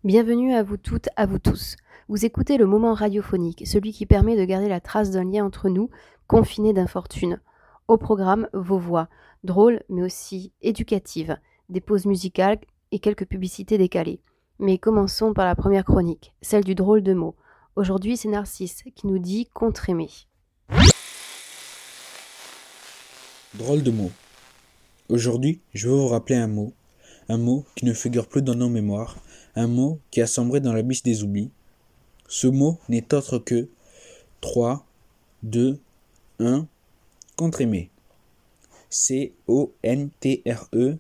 Bienvenue à vous toutes, à vous tous. Vous écoutez le moment radiophonique, celui qui permet de garder la trace d'un lien entre nous, confinés d'infortune. Au programme, vos voix, drôles mais aussi éducatives, des pauses musicales et quelques publicités décalées. Mais commençons par la première chronique, celle du drôle de mots. Aujourd'hui, c'est Narcisse qui nous dit contre-aimer. Drôle de mots. Aujourd'hui, je vais vous rappeler un mot qui ne figure plus dans nos mémoires, un mot qui a sombré dans l'abysse des oublis. Ce mot n'est autre que 3, 2, 1, contre-aimer. C-O-N-T-R-E,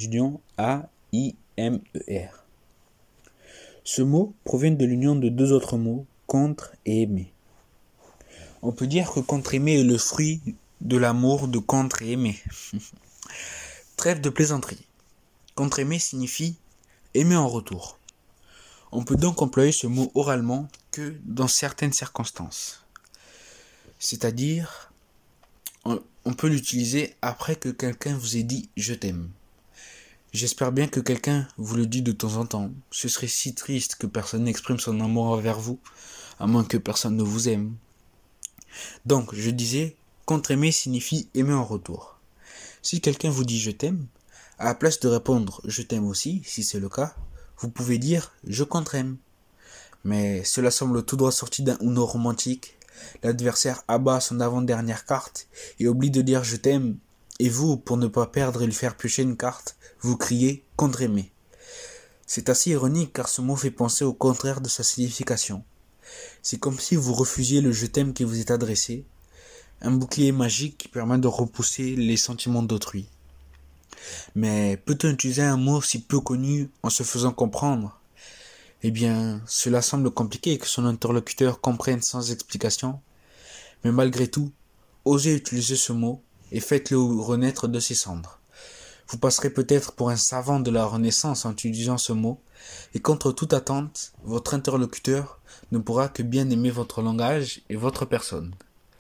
A-I-M-E-R. Ce mot provient de l'union de deux autres mots, contre et aimer. On peut dire que contre-aimer est le fruit de l'amour de contre et aimer. Trêve de plaisanterie. Contre-aimer signifie aimer en retour. On peut donc employer ce mot oralement que dans certaines circonstances. C'est-à-dire, on peut l'utiliser après que quelqu'un vous ait dit « je t'aime ». J'espère bien que quelqu'un vous le dit de temps en temps. Ce serait si triste que personne n'exprime son amour envers vous, à moins que personne ne vous aime. Donc, je disais, contre-aimer signifie aimer en retour. Si quelqu'un vous dit « je t'aime », à la place de répondre « je t'aime aussi », si c'est le cas, vous pouvez dire « je contre-aime ». Mais cela semble tout droit sorti d'un Uno romantique. L'adversaire abat son avant-dernière carte et oublie de dire « je t'aime ». Et vous, pour ne pas perdre et lui faire piocher une carte, vous criez « contre-aimer ». C'est assez ironique car ce mot fait penser au contraire de sa signification. C'est comme si vous refusiez le « je t'aime » qui vous est adressé, un bouclier magique qui permet de repousser les sentiments d'autrui. Mais peut-on utiliser un mot si peu connu en se faisant comprendre ? Eh bien, cela semble compliqué que son interlocuteur comprenne sans explication. Mais malgré tout, osez utiliser ce mot et faites-le renaître de ses cendres. Vous passerez peut-être pour un savant de la Renaissance en utilisant ce mot, et contre toute attente, votre interlocuteur ne pourra que bien aimer votre langage et votre personne.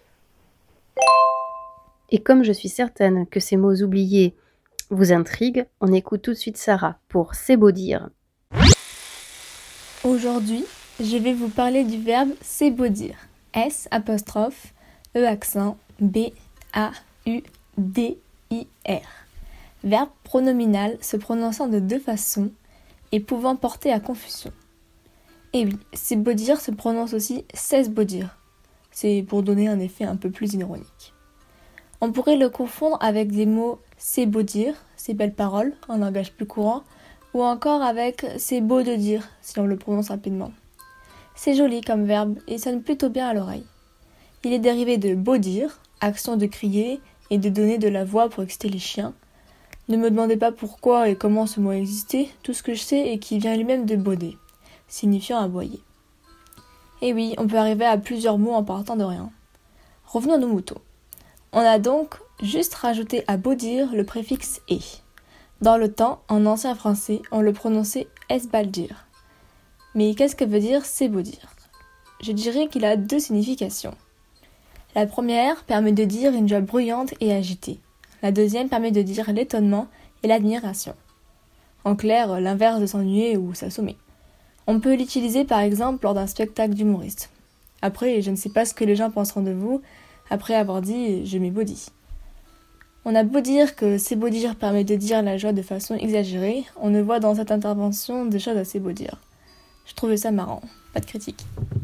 Et comme je suis certaine que ces mots oubliés vous intriguent, on écoute tout de suite Sarah pour C'est beau dire. Aujourd'hui, je vais vous parler du verbe c'est beau dire. S apostrophe E accent B A U D I R. Verbe pronominal se prononçant de deux façons et pouvant porter à confusion. Et oui, c'est beau dire se prononce aussi c'est beau dire. C'est pour donner un effet un peu plus ironique. On pourrait le confondre avec des mots c'est beau dire, c'est belle parole, un langage plus courant, ou encore avec c'est beau de dire, si on le prononce rapidement. C'est joli comme verbe et sonne plutôt bien à l'oreille. Il est dérivé de beau dire, action de crier et de donner de la voix pour exciter les chiens. Ne me demandez pas pourquoi et comment ce mot existait, tout ce que je sais est qu'il vient lui-même de bauder, signifiant aboyer. Et oui, on peut arriver à plusieurs mots en partant de rien. Revenons à nos moutons. On a donc juste rajouté à beau dire le préfixe « et ». Dans le temps, en ancien français, on le prononçait « es-bal-dire ». Mais qu'est-ce que veut dire « c'est beau dire » ? Je dirais qu'il a deux significations. La première permet de dire une joie bruyante et agitée. La deuxième permet de dire l'étonnement et l'admiration. En clair, l'inverse de s'ennuyer ou s'assommer. On peut l'utiliser par exemple lors d'un spectacle d'humoriste. Après, je ne sais pas ce que les gens penseront de vous après avoir dit « je m'ai beau dit ». On a beau dire que c'est beau dire permet de dire la joie de façon exagérée, on ne voit dans cette intervention des choses assez beau dire. Je trouvais ça marrant, pas de critique.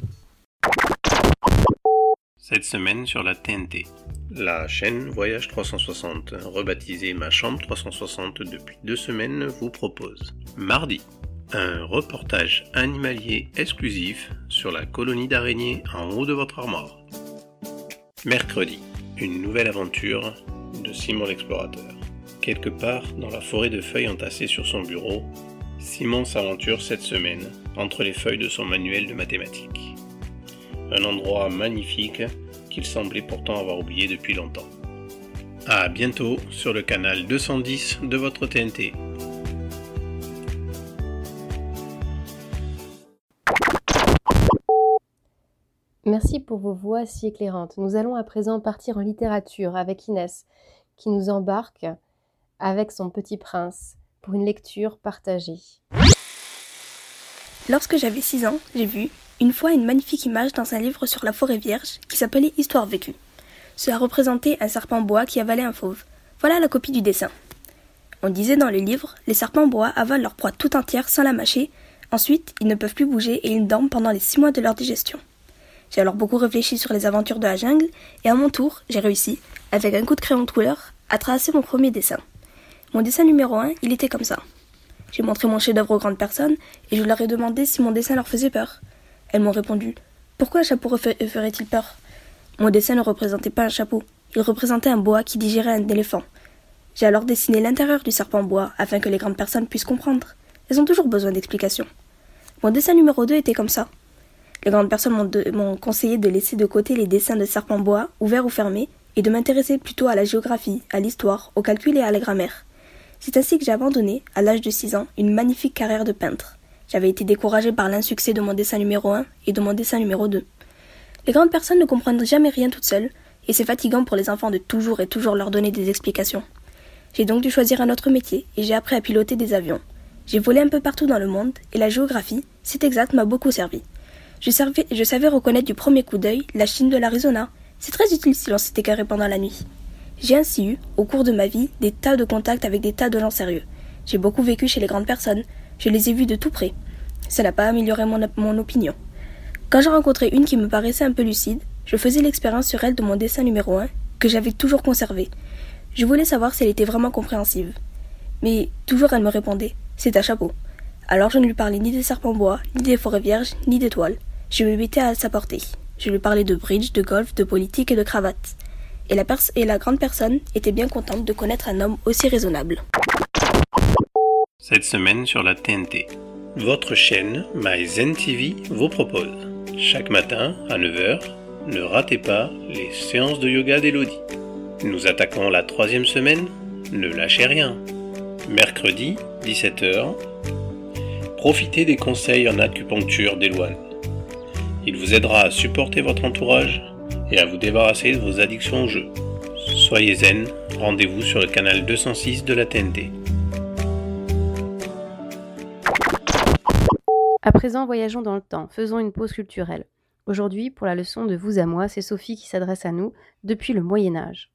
Cette semaine sur la TNT. La chaîne Voyage 360, rebaptisée Ma Chambre 360 depuis 2 semaines, vous propose mardi, un reportage animalier exclusif sur la colonie d'araignées en haut de votre armoire. Mercredi, une nouvelle aventure de Simon l'explorateur. Quelque part dans la forêt de feuilles entassées sur son bureau, Simon s'aventure cette semaine entre les feuilles de son manuel de mathématiques. Un endroit magnifique qu'il semblait pourtant avoir oublié depuis longtemps. À bientôt sur le canal 210 de votre TNT. Merci pour vos voix si éclairantes. Nous allons à présent partir en littérature avec Inès, qui nous embarque avec son Petit Prince pour une lecture partagée. Lorsque j'avais 6 ans, j'ai vu, une fois, une magnifique image dans un livre sur la forêt vierge qui s'appelait Histoire vécue. Cela représentait un serpent bois qui avalait un fauve. Voilà la copie du dessin. On disait dans le livre, les serpents bois avalent leur proie tout entière sans la mâcher. Ensuite, ils ne peuvent plus bouger et ils dorment pendant les 6 mois de leur digestion. J'ai alors beaucoup réfléchi sur les aventures de la jungle et à mon tour, j'ai réussi, avec un coup de crayon de couleur, à tracer mon premier dessin. Mon dessin numéro 1, il était comme ça. J'ai montré mon chef-d'œuvre aux grandes personnes et je leur ai demandé si mon dessin leur faisait peur. Elles m'ont répondu « Pourquoi un chapeau ferait-il peur ?» Mon dessin ne représentait pas un chapeau, il représentait un boa qui digérait un éléphant. J'ai alors dessiné l'intérieur du serpent bois afin que les grandes personnes puissent comprendre. Elles ont toujours besoin d'explications. Mon dessin numéro 2 était comme ça. Les grandes personnes m'ont conseillé de laisser de côté les dessins de serpents bois, ouverts ou fermés, et de m'intéresser plutôt à la géographie, à l'histoire, au calcul et à la grammaire. C'est ainsi que j'ai abandonné, à l'âge de 6 ans, une magnifique carrière de peintre. J'avais été découragée par l'insuccès de mon dessin numéro 1 et de mon dessin numéro 2. Les grandes personnes ne comprennent jamais rien toutes seules, et c'est fatigant pour les enfants de toujours et toujours leur donner des explications. J'ai donc dû choisir un autre métier, et j'ai appris à piloter des avions. J'ai volé un peu partout dans le monde, et la géographie, c'est exact, m'a beaucoup servi. Je savais reconnaître du premier coup d'œil la Chine de l'Arizona. C'est très utile si l'on s'est égaré pendant la nuit. J'ai ainsi eu, au cours de ma vie, des tas de contacts avec des tas de gens sérieux. J'ai beaucoup vécu chez les grandes personnes, je les ai vues de tout près. Ça n'a pas amélioré mon opinion. Quand j'ai rencontré une qui me paraissait un peu lucide, je faisais l'expérience sur elle de mon dessin numéro 1, que j'avais toujours conservé. Je voulais savoir si elle était vraiment compréhensive. Mais toujours elle me répondait « c'est un chapeau ». Alors je ne lui parlais ni des serpents bois, ni des forêts vierges, ni d'étoiles. Je me mettais à sa portée. Je lui parlais de bridge, de golf, de politique et de cravate. Et la grande personne était bien contente de connaître un homme aussi raisonnable. Cette semaine sur la TNT, votre chaîne MyZen TV vous propose, chaque matin à 9h, ne ratez pas les séances de yoga d'Elodie. Nous attaquons la 3e semaine, ne lâchez rien. Mercredi, 17h, profitez des conseils en acupuncture d'Eloane. Il vous aidera à supporter votre entourage et à vous débarrasser de vos addictions au jeu. Soyez zen, rendez-vous sur le canal 206 de la TNT. À présent, voyageons dans le temps, faisons une pause culturelle. Aujourd'hui, pour la leçon de Vous à moi, c'est Sophie qui s'adresse à nous depuis le Moyen-Âge.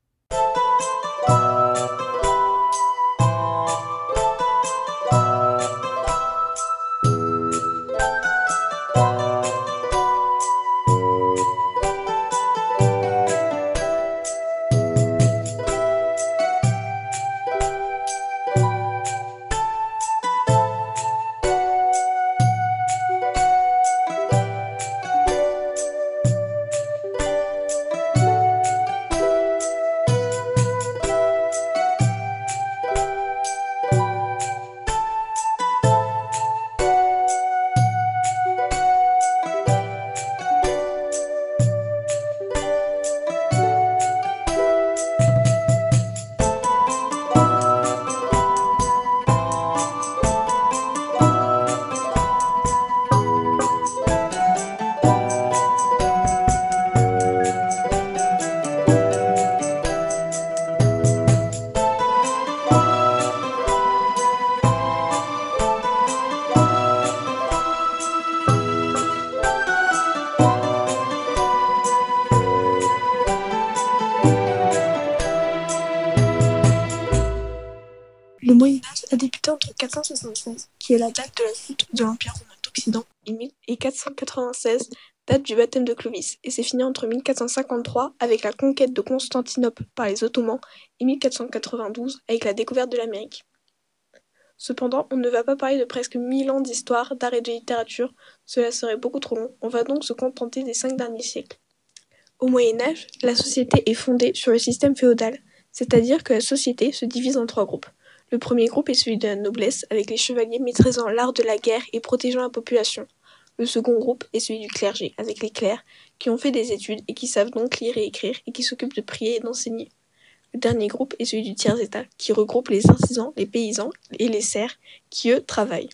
Le Moyen-Âge a débuté entre 476, qui est la date de la chute de l'Empire romain d'Occident, et 496, date du baptême de Clovis, et c'est fini entre 1453 avec la conquête de Constantinople par les Ottomans et 1492 avec la découverte de l'Amérique. Cependant, on ne va pas parler de presque 1000 ans d'histoire, d'art et de littérature, cela serait beaucoup trop long, on va donc se contenter des 5 derniers siècles. Au Moyen-Âge, la société est fondée sur le système féodal, c'est-à-dire que la société se divise en 3 groupes. Le premier groupe est celui de la noblesse, avec les chevaliers maîtrisant l'art de la guerre et protégeant la population. Le second groupe est celui du clergé, avec les clercs, qui ont fait des études et qui savent donc lire et écrire et qui s'occupent de prier et d'enseigner. Le dernier groupe est celui du tiers-état, qui regroupe les artisans, les paysans et les serfs, qui eux travaillent.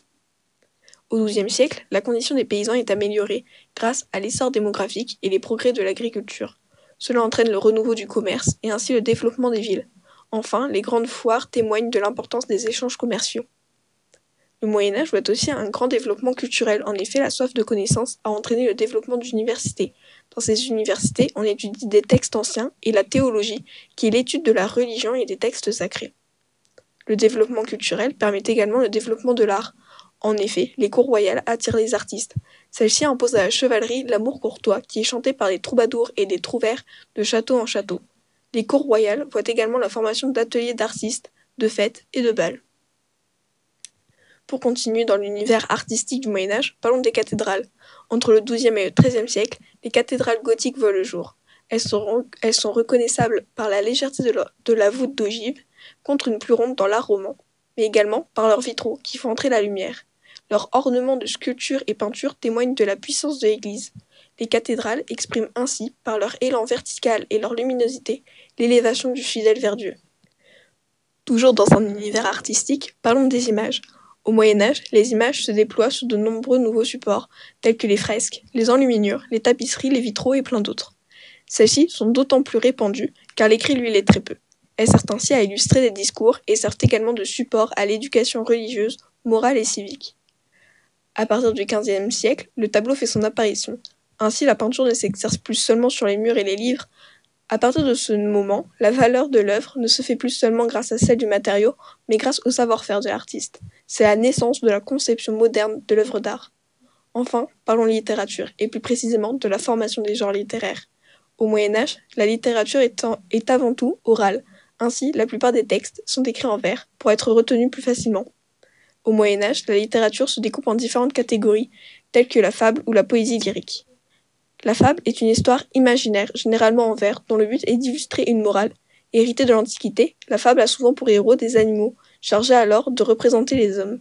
Au XIIe siècle, la condition des paysans est améliorée grâce à l'essor démographique et les progrès de l'agriculture. Cela entraîne le renouveau du commerce et ainsi le développement des villes. Enfin, les grandes foires témoignent de l'importance des échanges commerciaux. Le Moyen-Âge voit aussi un grand développement culturel. En effet, la soif de connaissance a entraîné le développement d'universités. Dans ces universités, on étudie des textes anciens et la théologie, qui est l'étude de la religion et des textes sacrés. Le développement culturel permet également le développement de l'art. En effet, les cours royales attirent les artistes. Celle-ci impose à la chevalerie l'amour courtois qui est chanté par les troubadours et des trouvères de château en château. Les cours royales voient également la formation d'ateliers d'artistes, de fêtes et de bals. Pour continuer dans l'univers artistique du Moyen-Âge, parlons des cathédrales. Entre le XIIe et le XIIIe siècle, les cathédrales gothiques voient le jour. Elles sont reconnaissables par la légèreté de la voûte d'ogive, contre une plus ronde dans l'art roman, mais également par leurs vitraux qui font entrer la lumière. Leurs ornements de sculptures et peintures témoignent de la puissance de l'Église. Les cathédrales expriment ainsi, par leur élan vertical et leur luminosité, l'élévation du fidèle vers Dieu. Toujours dans un univers artistique, parlons des images. Au Moyen-Âge, les images se déploient sur de nombreux nouveaux supports, tels que les fresques, les enluminures, les tapisseries, les vitraux et plein d'autres. Celles-ci sont d'autant plus répandues, car l'écrit lui l'est très peu. Elles servent ainsi à illustrer des discours et servent également de support à l'éducation religieuse, morale et civique. À partir du XVe siècle, le tableau fait son apparition. Ainsi, la peinture ne s'exerce plus seulement sur les murs et les livres. À partir de ce moment, la valeur de l'œuvre ne se fait plus seulement grâce à celle du matériau, mais grâce au savoir-faire de l'artiste. C'est la naissance de la conception moderne de l'œuvre d'art. Enfin, parlons littérature, et plus précisément de la formation des genres littéraires. Au Moyen-Âge, la littérature est avant tout orale. Ainsi, la plupart des textes sont écrits en vers pour être retenus plus facilement. Au Moyen-Âge, la littérature se découpe en différentes catégories, telles que la fable ou la poésie lyrique. La fable est une histoire imaginaire, généralement en vers, dont le but est d'illustrer une morale. Héritée de l'Antiquité, la fable a souvent pour héros des animaux, chargés alors de représenter les hommes.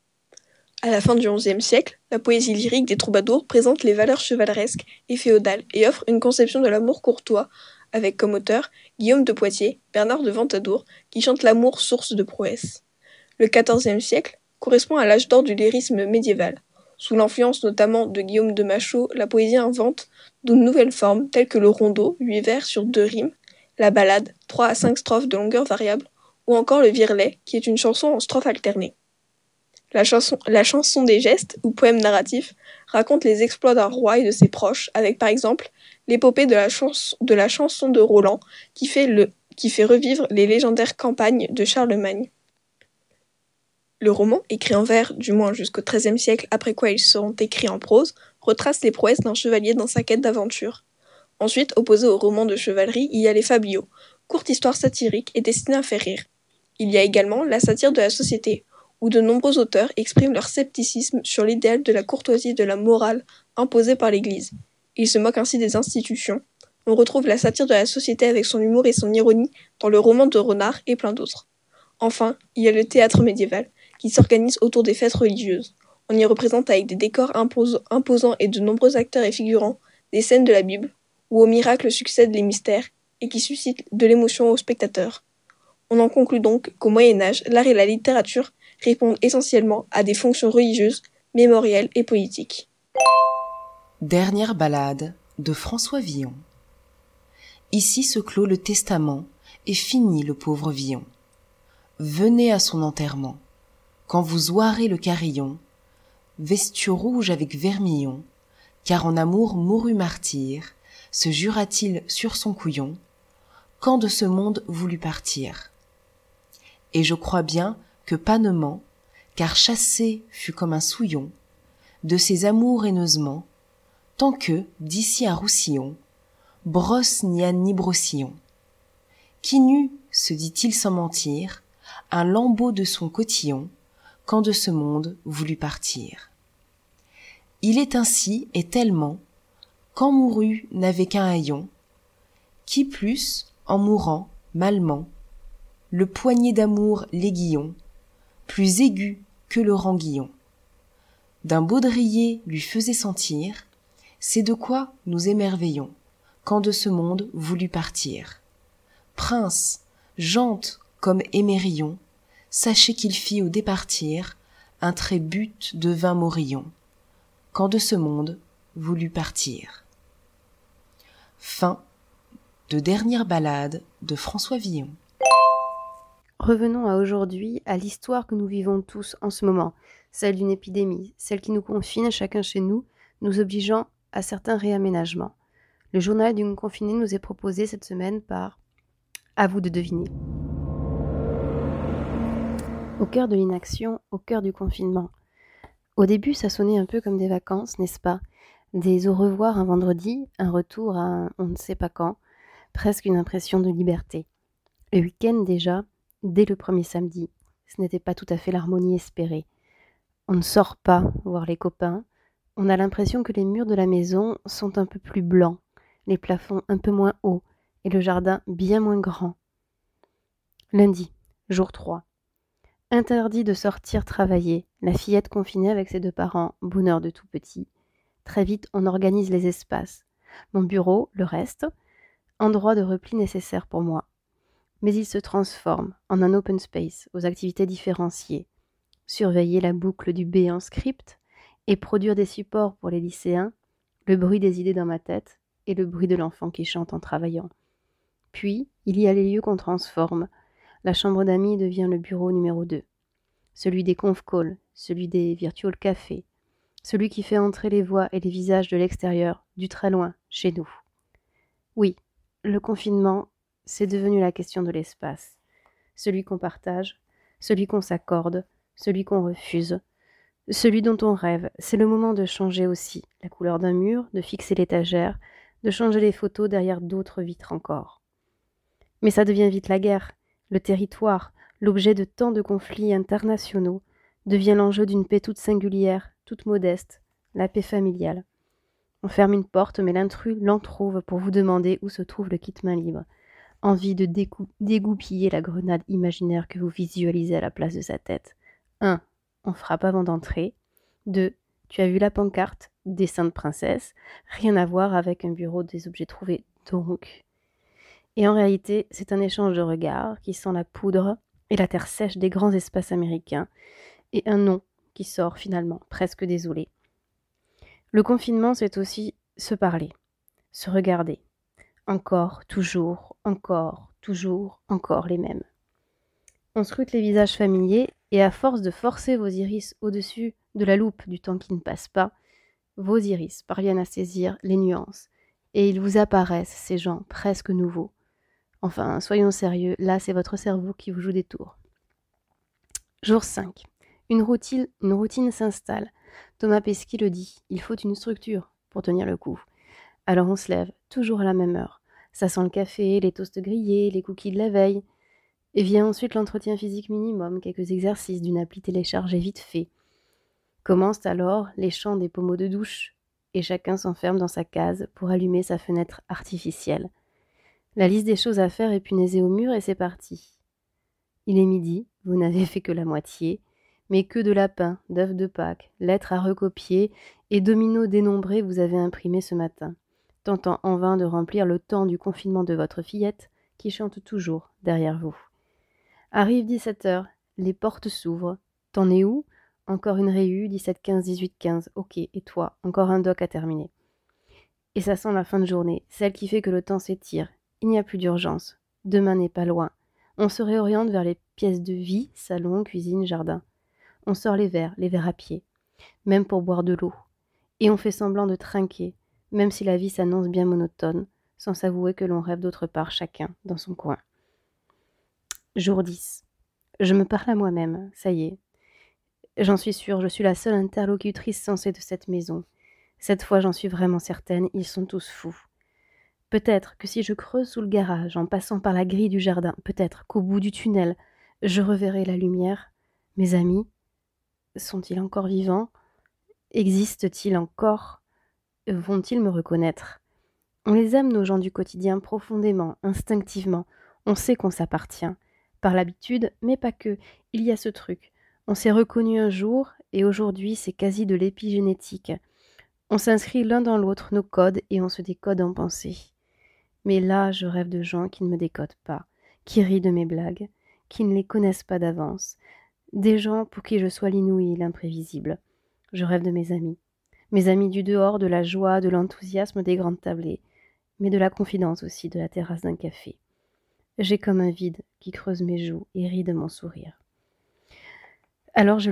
À la fin du XIe siècle, la poésie lyrique des troubadours présente les valeurs chevaleresques et féodales et offre une conception de l'amour courtois, avec comme auteurs Guillaume de Poitiers, Bernard de Ventadour, qui chantent l'amour source de prouesse. Le XIVe siècle correspond à l'âge d'or du lyrisme médiéval. Sous l'influence notamment de Guillaume de Machaut, la poésie invente de nouvelles formes telles que le rondeau, 8 vers sur 2 rimes, la ballade, 3 à 5 strophes de longueur variable, ou encore le virelet, qui est une chanson en strophes alternées. La chanson des gestes, ou poème narratif, raconte les exploits d'un roi et de ses proches, avec par exemple l'épopée de la chanson de Roland, qui fait revivre les légendaires campagnes de Charlemagne. Le roman, écrit en vers, du moins jusqu'au XIIIe siècle, après quoi ils seront écrits en prose, retrace les prouesses d'un chevalier dans sa quête d'aventure. Ensuite, opposé au roman de chevalerie, il y a les fabliaux, courtes histoires satiriques et destinées à faire rire. Il y a également la satire de la société, où de nombreux auteurs expriment leur scepticisme sur l'idéal de la courtoisie et de la morale imposée par l'Église. Ils se moquent ainsi des institutions. On retrouve la satire de la société avec son humour et son ironie dans le roman de Renard et plein d'autres. Enfin, il y a le théâtre médiéval, qui s'organise autour des fêtes religieuses. On y représente avec des décors imposants et de nombreux acteurs et figurants des scènes de la Bible, où au miracle succèdent les mystères, et qui suscitent de l'émotion aux spectateurs. On en conclut donc qu'au Moyen-Âge, l'art et la littérature répondent essentiellement à des fonctions religieuses, mémorielles et politiques. Dernière ballade de François Villon. Ici se clôt le testament et finit le pauvre Villon. Venez à son enterrement. Quand vous oirez le carillon, vesture rouge avec vermillon, car en amour mourut martyr, se jura-t-il sur son couillon, quand de ce monde voulut partir. Et je crois bien que panement, car chassé fut comme un souillon, de ses amours haineusement, tant que, d'ici à Roussillon, brosse ni âne ni brossillon. Qui n'eut, se dit-il sans mentir, un lambeau de son cotillon, quand de ce monde voulut partir. Il est ainsi et tellement, qu'en mourut n'avait qu'un haillon, qui plus, en mourant, malement, le poignet d'amour l'aiguillon, plus aigu que le ranguillon. D'un baudrier lui faisait sentir, c'est de quoi nous émerveillons, quand de ce monde voulut partir. Prince, jante comme Émérillon, sachez qu'il fit au départir un trébut de vin morillon, quand de ce monde voulut partir. Fin de Dernière ballade de François Villon. Revenons à aujourd'hui, à l'histoire que nous vivons tous en ce moment, celle d'une épidémie, celle qui nous confine chacun chez nous, nous obligeant à certains réaménagements. Le journal d'une confinée nous est proposé cette semaine par À vous de deviner. Au cœur de l'inaction, au cœur du confinement. Au début, ça sonnait un peu comme des vacances, n'est-ce pas? Des au revoir un vendredi, un retour à un on ne sait pas quand, presque une impression de liberté. Le week-end déjà, dès le premier samedi, ce n'était pas tout à fait l'harmonie espérée. On ne sort pas voir les copains, on a l'impression que les murs de la maison sont un peu plus blancs, les plafonds un peu moins hauts et le jardin bien moins grand. Lundi, jour 3. Interdit de sortir travailler, la fillette confinée avec ses 2 parents, bonheur de tout petit. Très vite, on organise les espaces. Mon bureau, le reste, endroit de repli nécessaire pour moi. Mais il se transforme en un open space aux activités différenciées. Surveiller la boucle du B en script et produire des supports pour les lycéens, le bruit des idées dans ma tête et le bruit de l'enfant qui chante en travaillant. Puis, il y a les lieux qu'on transforme. La chambre d'amis devient le bureau numéro 2. Celui des conf calls, celui des virtual cafés, celui qui fait entrer les voix et les visages de l'extérieur, du très loin, chez nous. Oui, le confinement, c'est devenu la question de l'espace. Celui qu'on partage, celui qu'on s'accorde, celui qu'on refuse, celui dont on rêve. C'est le moment de changer aussi la couleur d'un mur, de fixer l'étagère, de changer les photos derrière d'autres vitres encore. Mais ça devient vite la guerre. Le territoire, l'objet de tant de conflits internationaux, devient l'enjeu d'une paix toute singulière, toute modeste, la paix familiale. On ferme une porte, mais l'intrus l'entrouve pour vous demander où se trouve le kit main libre. Envie de dégoupiller la grenade imaginaire que vous visualisez à la place de sa tête. 1. On frappe avant d'entrer. 2. Tu as vu la pancarte, dessin de princesse, rien à voir avec un bureau des objets trouvés, donc. Et en réalité, c'est un échange de regards qui sent la poudre et la terre sèche des grands espaces américains, et un nom qui sort finalement, presque désolé. Le confinement, c'est aussi se parler, se regarder. Encore, toujours, encore les mêmes. On scrute les visages familiers, et à force de forcer vos iris au-dessus de la loupe du temps qui ne passe pas, vos iris parviennent à saisir les nuances, et ils vous apparaissent, ces gens presque nouveaux. Enfin, soyons sérieux, là c'est votre cerveau qui vous joue des tours. Jour 5. Une routine s'installe. Thomas Pesquet le dit, il faut une structure pour tenir le coup. Alors on se lève, toujours à la même heure. Ça sent le café, les toasts grillés, les cookies de la veille. Et vient ensuite l'entretien physique minimum, quelques exercices d'une appli téléchargée vite fait. Commencent alors les chants des pommeaux de douche, et chacun s'enferme dans sa case pour allumer sa fenêtre artificielle. La liste des choses à faire est punaisée au mur et c'est parti. Il est midi, vous n'avez fait que la moitié, mais que de lapins, d'œufs de Pâques, lettres à recopier et dominos dénombrés vous avez imprimés ce matin, tentant en vain de remplir le temps du confinement de votre fillette qui chante toujours derrière vous. Arrive 17h, les portes s'ouvrent. T'en es où? Encore une réu, 17-15, 18-15. Ok, et toi? Encore un doc à terminer. Et ça sent la fin de journée, celle qui fait que le temps s'étire. Il n'y a plus d'urgence. Demain n'est pas loin. On se réoriente vers les pièces de vie, salon, cuisine, jardin. On sort les verres à pied, même pour boire de l'eau. Et on fait semblant de trinquer, même si la vie s'annonce bien monotone, sans s'avouer que l'on rêve d'autre part chacun dans son coin. Jour 10. Je me parle à moi-même, ça y est. J'en suis sûre, je suis la seule interlocutrice sensée de cette maison. Cette fois, j'en suis vraiment certaine, ils sont tous fous. Peut-être que si je creuse sous le garage, en passant par la grille du jardin, peut-être qu'au bout du tunnel, je reverrai la lumière. Mes amis, sont-ils encore vivants? Existent-ils encore? Vont-ils me reconnaître? On les aime, nos gens du quotidien, profondément, instinctivement. On sait qu'on s'appartient. Par l'habitude, mais pas que. Il y a ce truc. On s'est reconnus un jour, et aujourd'hui, c'est quasi de l'épigénétique. On s'inscrit l'un dans l'autre nos codes, et on se décode en pensée. Mais là, je rêve de gens qui ne me décodent pas, qui rient de mes blagues, qui ne les connaissent pas d'avance. Des gens pour qui je sois l'inouï et l'imprévisible. Je rêve de mes amis du dehors, de la joie, de l'enthousiasme des grandes tablées, mais de la confidence aussi, de la terrasse d'un café. J'ai comme un vide qui creuse mes joues et rit de mon sourire. Alors je lis.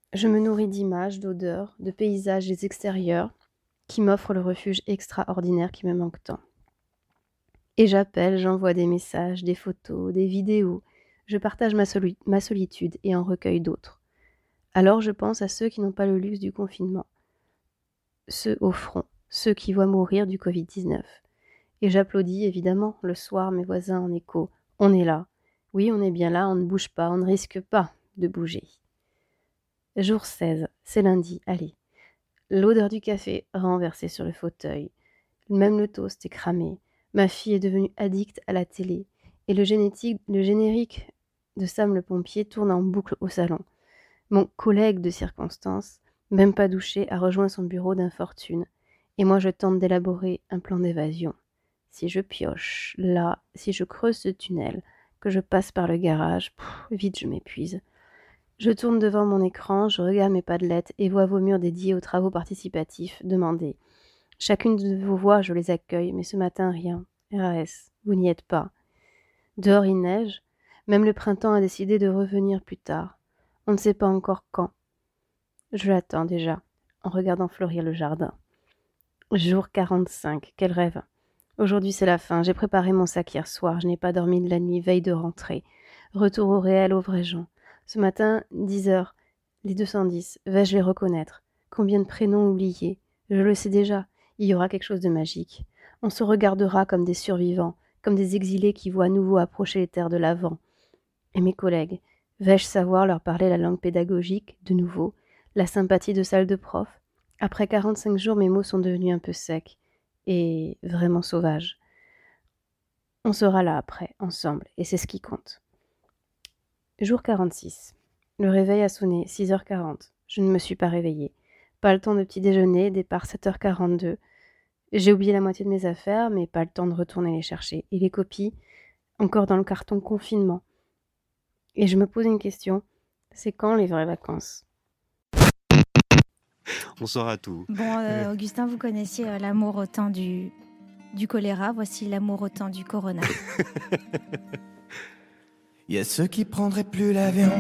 Je me nourris d'images, d'odeurs, de paysages des extérieurs qui m'offrent le refuge extraordinaire qui me manque tant. Et j'appelle, j'envoie des messages, des photos, des vidéos. Je partage ma solitude et en recueille d'autres. Alors je pense à ceux qui n'ont pas le luxe du confinement, ceux au front, ceux qui voient mourir du Covid-19. Et j'applaudis évidemment le soir mes voisins en écho. On est là. Oui, on est bien là, on ne bouge pas, on ne risque pas de bouger. Jour 16, c'est lundi, allez. L'odeur du café renversé sur le fauteuil. Même le toast est cramé. Ma fille est devenue addicte à la télé. Et le générique de Sam le pompier tourne en boucle au salon. Mon collègue de circonstance, même pas douché, a rejoint son bureau d'infortune. Et moi je tente d'élaborer un plan d'évasion. Si je pioche, là, si je creuse ce tunnel, que je passe par le garage, vite je m'épuise. Je tourne devant mon écran, je regarde mes padlettes et vois vos murs dédiés aux travaux participatifs demander. Chacune de vos voix, je les accueille, mais ce matin, rien. RAS, vous n'y êtes pas. Dehors, il neige. Même le printemps a décidé de revenir plus tard. On ne sait pas encore quand. Je l'attends déjà, en regardant fleurir le jardin. Jour 45, quel rêve. Aujourd'hui, c'est la fin. J'ai préparé mon sac hier soir. Je n'ai pas dormi de la nuit, veille de rentrée. Retour au réel, aux vrais gens. Ce matin, 10h, les 210, vais-je les reconnaître? Combien de prénoms oubliés? Je le sais déjà, il y aura quelque chose de magique. On se regardera comme des survivants, comme des exilés qui voient à nouveau approcher les terres de l'Avent. Et mes collègues, vais-je savoir leur parler la langue pédagogique, de nouveau, la sympathie de salle de prof? Après 45 jours, mes mots sont devenus un peu secs et vraiment sauvages. On sera là après, ensemble, et c'est ce qui compte. Jour 46. Le réveil a sonné, 6h40. Je ne me suis pas réveillée. Pas le temps de petit déjeuner, départ 7h42. J'ai oublié la moitié de mes affaires, mais pas le temps de retourner les chercher. Et les copies, encore dans le carton confinement. Et je me pose une question, c'est quand les vraies vacances? On saura tout. Bon, Augustin, vous connaissiez l'amour au temps du choléra. Voici l'amour au temps du corona. Il y a ceux qui prendraient plus l'avion,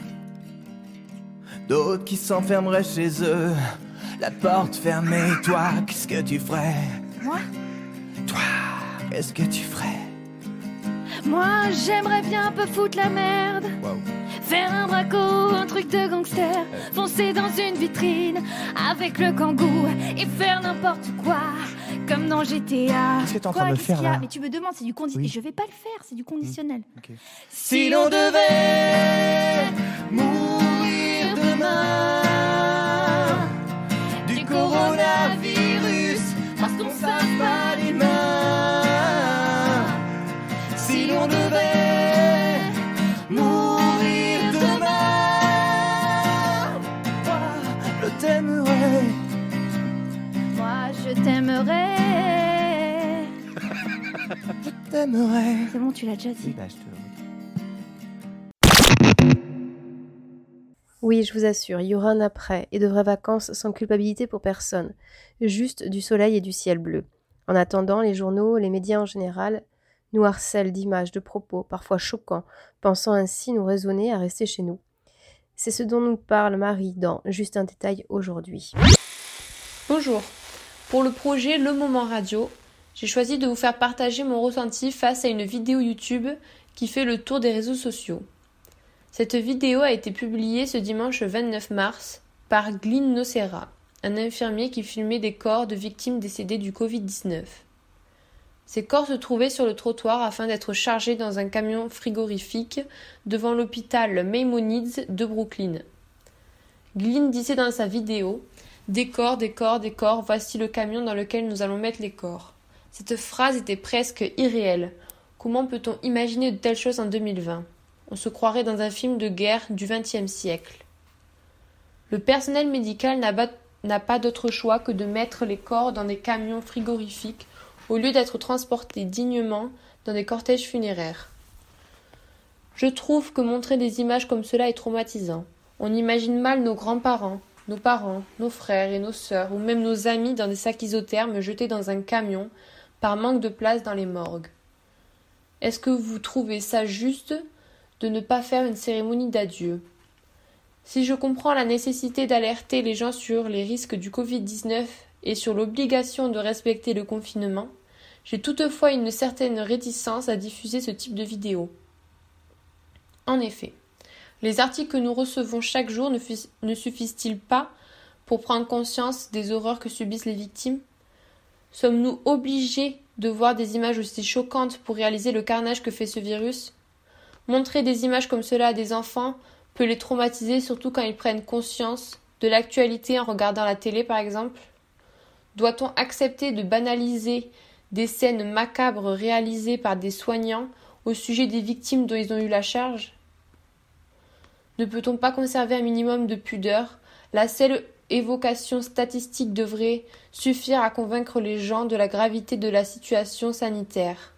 d'autres qui s'enfermeraient chez eux, la porte fermée. Toi, qu'est-ce que tu ferais? Moi? Toi, qu'est-ce que tu ferais? Moi, j'aimerais bien un peu foutre la merde. Wow. Faire un braco, un truc de gangster, foncer dans une vitrine avec le kangou et faire n'importe quoi, comme dans GTA. Qu'est-ce que t'es en train de faire là? Mais tu me demandes, c'est du conditionnel. Oui. Je vais pas le faire, c'est du conditionnel. Okay. Si l'on devait mourir demain du coronavirus, parce qu'on s'en pas les mains, si l'on devait mourir demain, moi je t'aimerais. moi je t'aimerais. Je t'aimerais. C'est bon, tu l'as déjà dit. Bah, je te... Oui, je vous assure, il y aura un après et de vraies vacances sans culpabilité pour personne. Juste du soleil et du ciel bleu. En attendant, les journaux, les médias en général, nous harcèlent d'images, de propos, parfois choquants, pensant ainsi nous raisonner à rester chez nous. C'est ce dont nous parle Marie dans Juste un détail aujourd'hui. Bonjour. Pour le projet Le Moment Radio, j'ai choisi de vous faire partager mon ressenti face à une vidéo YouTube qui fait le tour des réseaux sociaux. Cette vidéo a été publiée ce dimanche 29 mars par Glyn Nocera, un infirmier qui filmait des corps de victimes décédées du Covid-19. Ces corps se trouvaient sur le trottoir afin d'être chargés dans un camion frigorifique devant l'hôpital Maimonides de Brooklyn. Glyn disait dans sa vidéo « Des corps, des corps, des corps, voici le camion dans lequel nous allons mettre les corps ». Cette phrase était presque irréelle. Comment peut-on imaginer de telles choses en 2020 ? On se croirait dans un film de guerre du XXe siècle. Le personnel médical n'a pas d'autre choix que de mettre les corps dans des camions frigorifiques au lieu d'être transportés dignement dans des cortèges funéraires. Je trouve que montrer des images comme cela est traumatisant. On imagine mal nos grands-parents, nos parents, nos frères et nos sœurs ou même nos amis dans des sacs isothermes jetés dans un camion par manque de place dans les morgues. Est-ce que vous trouvez ça juste de ne pas faire une cérémonie d'adieu? Si je comprends la nécessité d'alerter les gens sur les risques du Covid-19 et sur l'obligation de respecter le confinement, j'ai toutefois une certaine réticence à diffuser ce type de vidéo. En effet, les articles que nous recevons chaque jour ne suffisent-ils pas pour prendre conscience des horreurs que subissent les victimes ? Sommes-nous obligés de voir des images aussi choquantes pour réaliser le carnage que fait ce virus ? Montrer des images comme cela à des enfants peut les traumatiser, surtout quand ils prennent conscience de l'actualité en regardant la télé, par exemple. Doit-on accepter de banaliser des scènes macabres réalisées par des soignants au sujet des victimes dont ils ont eu la charge ? Ne peut-on pas conserver un minimum de pudeur ? La seule évocation statistique devrait suffire à convaincre les gens de la gravité de la situation sanitaire.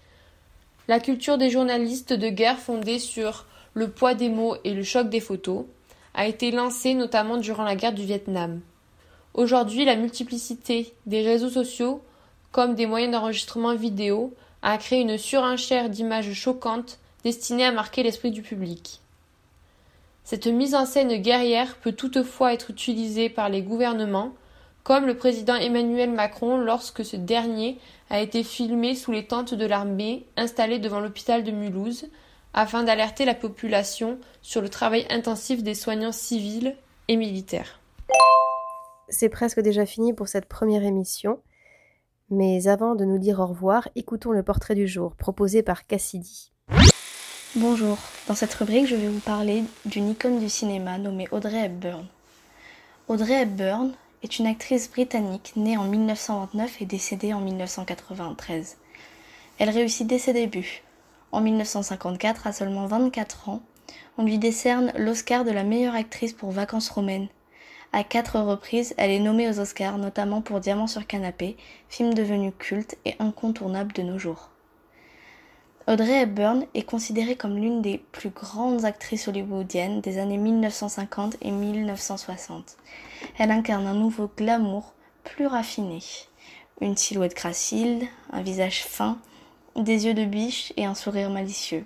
La culture des journalistes de guerre fondée sur le poids des mots et le choc des photos a été lancée notamment durant la guerre du Vietnam. Aujourd'hui, la multiplicité des réseaux sociaux, comme des moyens d'enregistrement vidéo, a créé une surenchère d'images choquantes destinées à marquer l'esprit du public. Cette mise en scène guerrière peut toutefois être utilisée par les gouvernements, comme le président Emmanuel Macron lorsque ce dernier a été filmé sous les tentes de l'armée installées devant l'hôpital de Mulhouse, afin d'alerter la population sur le travail intensif des soignants civils et militaires. C'est presque déjà fini pour cette première émission, mais avant de nous dire au revoir, écoutons le portrait du jour, proposé par Cassidy. Bonjour, dans cette rubrique je vais vous parler d'une icône du cinéma nommée Audrey Hepburn. Audrey Hepburn est une actrice britannique née en 1929 et décédée en 1993. Elle réussit dès ses débuts. En 1954, à seulement 24 ans, on lui décerne l'Oscar de la meilleure actrice pour Vacances romaines. À 4 reprises, elle est nommée aux Oscars, notamment pour Diamant sur canapé, film devenu culte et incontournable de nos jours. Audrey Hepburn est considérée comme l'une des plus grandes actrices hollywoodiennes des années 1950 et 1960. Elle incarne un nouveau glamour plus raffiné. Une silhouette gracile, un visage fin, des yeux de biche et un sourire malicieux.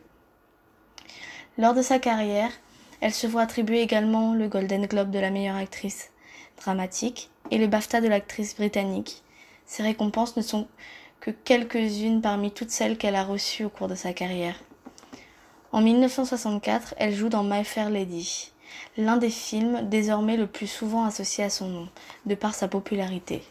Lors de sa carrière, elle se voit attribuer également le Golden Globe de la meilleure actrice dramatique et le BAFTA de l'actrice britannique. Ces récompenses ne sont que quelques-unes parmi toutes celles qu'elle a reçues au cours de sa carrière. En 1964, elle joue dans My Fair Lady, l'un des films désormais le plus souvent associé à son nom, de par sa popularité.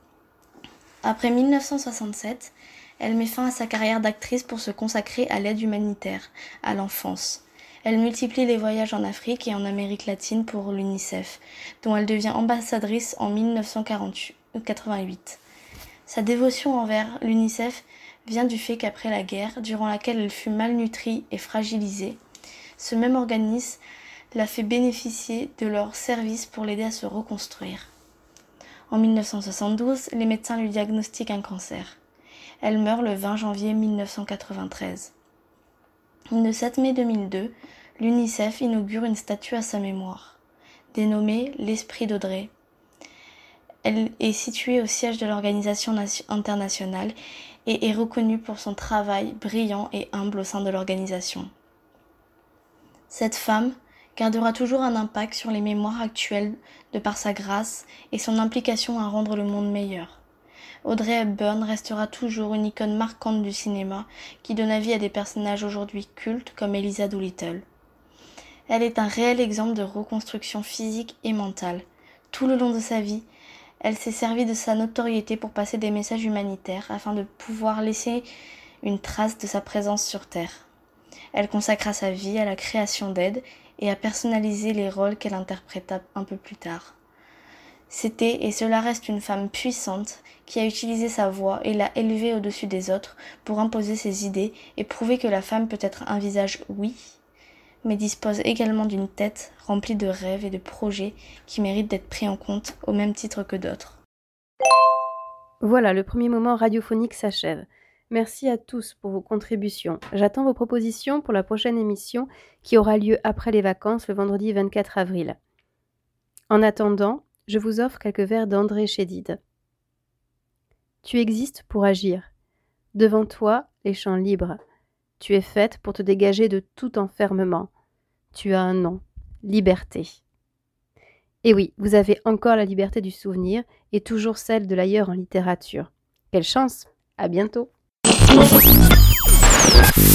Après 1967, elle met fin à sa carrière d'actrice pour se consacrer à l'aide humanitaire, à l'enfance. Elle multiplie les voyages en Afrique et en Amérique latine pour l'UNICEF, dont elle devient ambassadrice en 1988. Sa dévotion envers l'UNICEF vient du fait qu'après la guerre, durant laquelle elle fut malnutrie et fragilisée, ce même organisme l'a fait bénéficier de leurs services pour l'aider à se reconstruire. En 1972, les médecins lui diagnostiquent un cancer. Elle meurt le 20 janvier 1993. Le 7 mai 2002, l'UNICEF inaugure une statue à sa mémoire, dénommée l'Esprit d'Audrey. Elle est située au siège de l'organisation internationale et est reconnue pour son travail brillant et humble au sein de l'organisation. Cette femme gardera toujours un impact sur les mémoires actuelles de par sa grâce et son implication à rendre le monde meilleur. Audrey Hepburn restera toujours une icône marquante du cinéma qui donne vie à des personnages aujourd'hui cultes comme Eliza Doolittle. Elle est un réel exemple de reconstruction physique et mentale. Tout le long de sa vie, elle s'est servie de sa notoriété pour passer des messages humanitaires afin de pouvoir laisser une trace de sa présence sur Terre. Elle consacra sa vie à la création d'aides et à personnaliser les rôles qu'elle interpréta un peu plus tard. C'était et cela reste une femme puissante qui a utilisé sa voix et l'a élevée au-dessus des autres pour imposer ses idées et prouver que la femme peut être un visage, oui, mais dispose également d'une tête remplie de rêves et de projets qui méritent d'être pris en compte au même titre que d'autres. Voilà, le premier moment radiophonique s'achève. Merci à tous pour vos contributions. J'attends vos propositions pour la prochaine émission qui aura lieu après les vacances le vendredi 24 avril. En attendant, je vous offre quelques vers d'André Chédid. Tu existes pour agir. Devant toi, les champs libres. Tu es faite pour te dégager de tout enfermement. Tu as un nom. liberté. Et oui, vous avez encore la liberté du souvenir et toujours celle de l'ailleurs en littérature. Quelle chance! À bientôt!